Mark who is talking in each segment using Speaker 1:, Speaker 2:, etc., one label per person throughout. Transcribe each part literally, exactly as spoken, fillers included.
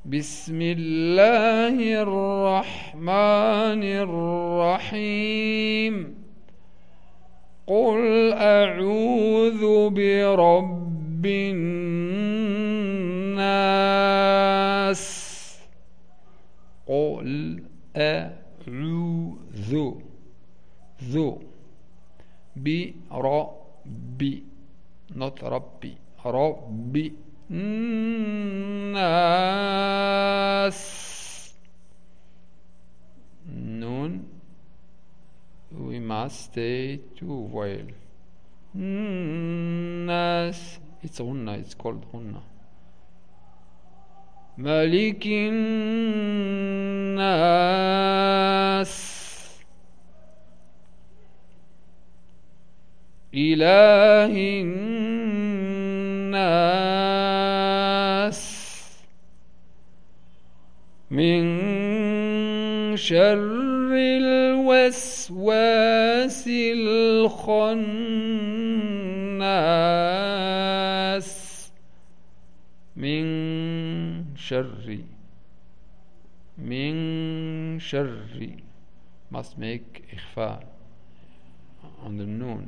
Speaker 1: بسم الله الرحمن الرحيم. قل أعوذ برب الناس. قل أعوذ ذو بربي not ربي ربي الناس. Noon we must stay two vowel. الناس it's غنة, it's called غنة. ملك الناس إله الناس من شر الوسواس الخناس. من شر من شر must make إخفاء on the noon.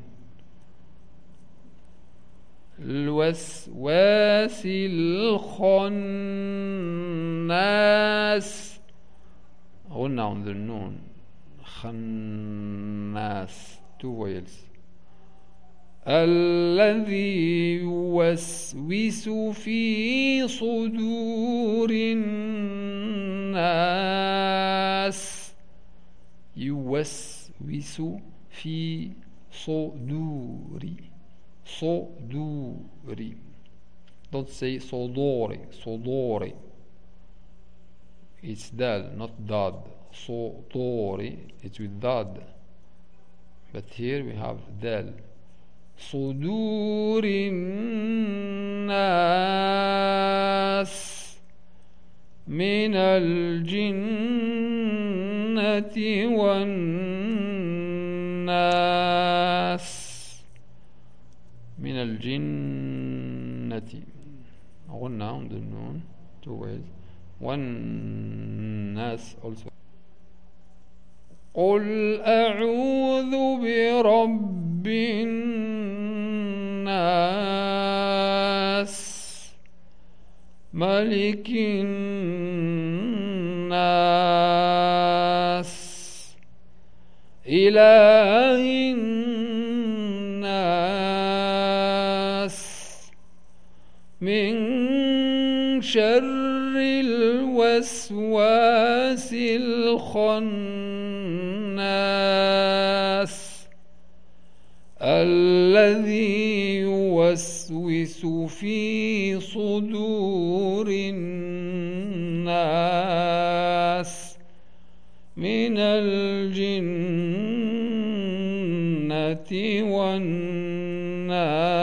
Speaker 1: الوسواس الخناس غنى on the noon. خناس two vowels. الذي يوسوس في صدور الناس. يوسوس في صدور صدوري. Don't say صدوري صدوري. It's dal not dad. صدوري it's with dad, but here we have dal. صدور الناس من الجنة والناس. من الجنة غنى on the noon two ways. والناس also. قل أعوذ برب الناس ملك الناس إله الناس من شر الوسواس الخناس الذي يوسوس في صدور الناس من الجنة والناس.